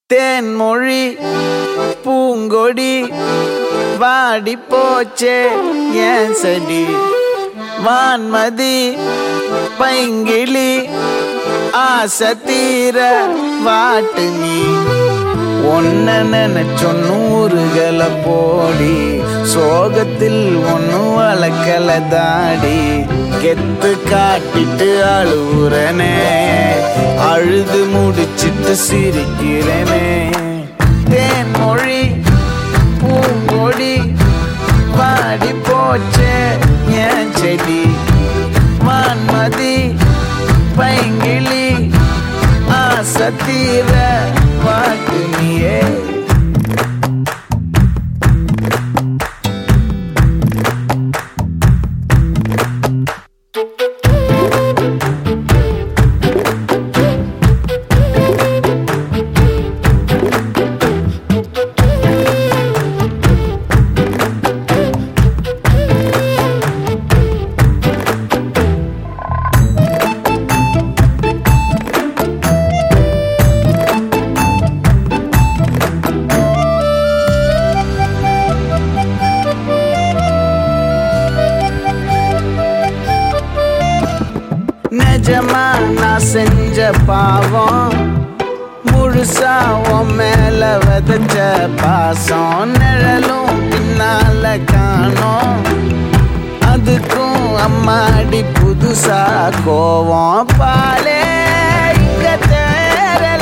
தேன்மொழி பூங்கொடி வாடி போச்சே ஏன் செடி வான்மதி பைங்கிளி ஆசை தீர வாட்டு நீ ஒன்ன நினைச்சொ நூறுகளை போடி சோகத்தில் ஒன்னு வளர்க்கல தாடி கெத்து காட்டிட்டு அழுவுறனே அழுது முடிச்சிட்டு சிரிக்கிறனே தேன்மொழி பூங்கொடி வாடி போச்சே ஏன் செடி வான்மதி பைங்கிளி ஆசை தீர வாட்டு நீயே நிஜமா நான் செஞ்ச பாவம் முழுசா உன் மேல விதைச்ச பாசம் நிழலும் பின்னால காணோம் அதுக்கும் அம்மாடி புதுசா கோவம் பாலே இங்க தேரல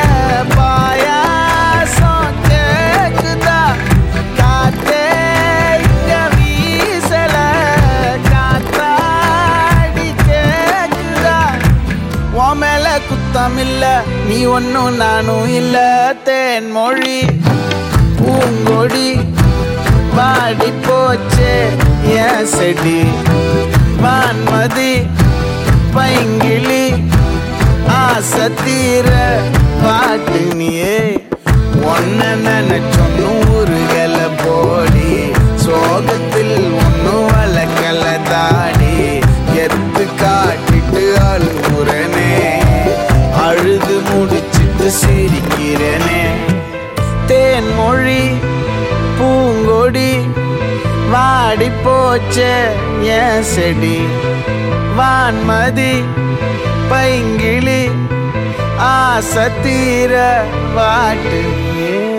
பாயாசம் கேக்குதா காத்தே இங்க வீசல காத்தாடி உன் மேல குத்தம் இல்ல நீ ஒன்னும் நானும் இல்ல தேன்மொழி பூங்கொடி வாடி போச்சே ஏன் செடி வான்மதி பைங்கிளி ஆசை தீர வாட்டு நீயே ஒன்ன நினைச்சொ நூறுகளை போடி சோகத்தில் ஒன்னும் வளர்க்கல தாடி எத்து காட்டிட்டு அழுகுறனே அழுது முடிச்சிட்டு சிரிக்கிறனே தேன்மொழி பூங்கொடி வாடி போச்சே ஏன் செடி வான்மதி பைங்கிளி ஆசை தீர வாட்டு